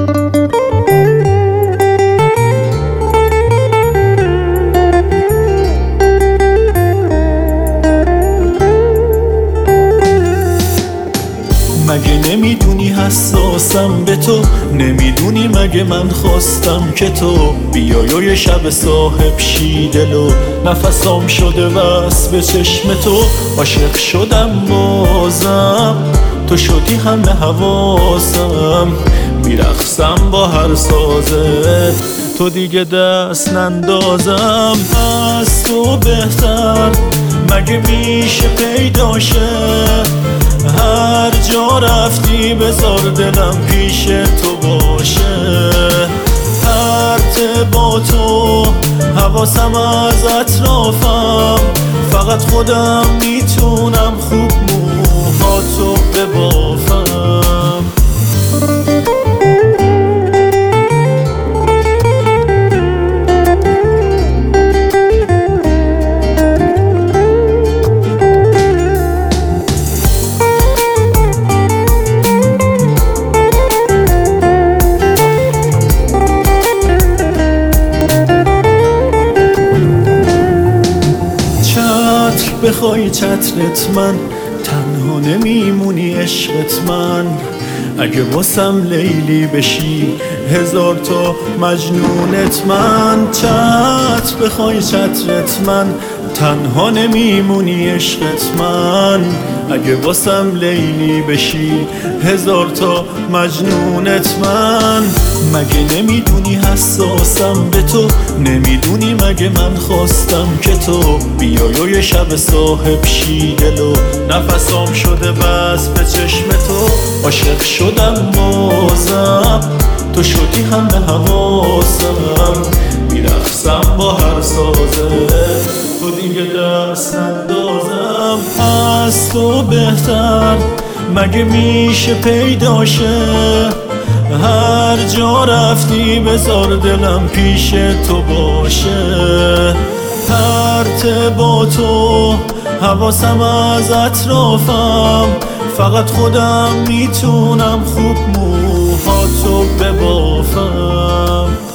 مگه نمیدونی حساسم به تو؟ نمیدونی مگه من خواستم که تو بیای یه شب صاحب شی دلو نفسام شده بس به چشم تو عاشق شدم بازم تو شدی همه حواسم میرقصم با هر سازت تو دیگه دست نندازم از تو بهتر مگه میشه پیداشه هر جا رفتی بذار دلم پیش تو باشه هر با تو حواسم از اطرافم فقط خودم میتونم خوب موهاتو ببافم بخوای چترت من تنها نمیمونی عشقت من اگه واسم لیلی بشی هزار تا مجنونت من چتر بخوای چترت من تنها نمیمونی عشقت من اگه واسم لیلی بشی هزار تا مجنونت من مگه نمیدونی حساسم به تو نمیدونی مگه من خواستم که تو بیای یه شب صاحب شی دلو نفسام شده بس به چشم تو عاشق شدم بازم تو شدی همه حواسم میرقصم با هر سازه تو دیگه دست نندازم از تو بهتر مگه میشه پیداشه هر جا رفتی بذار دلم پیش تو باشه هر با تو حواسم از اطرافم فقط خودم میتونم خوب موهاتو ببافم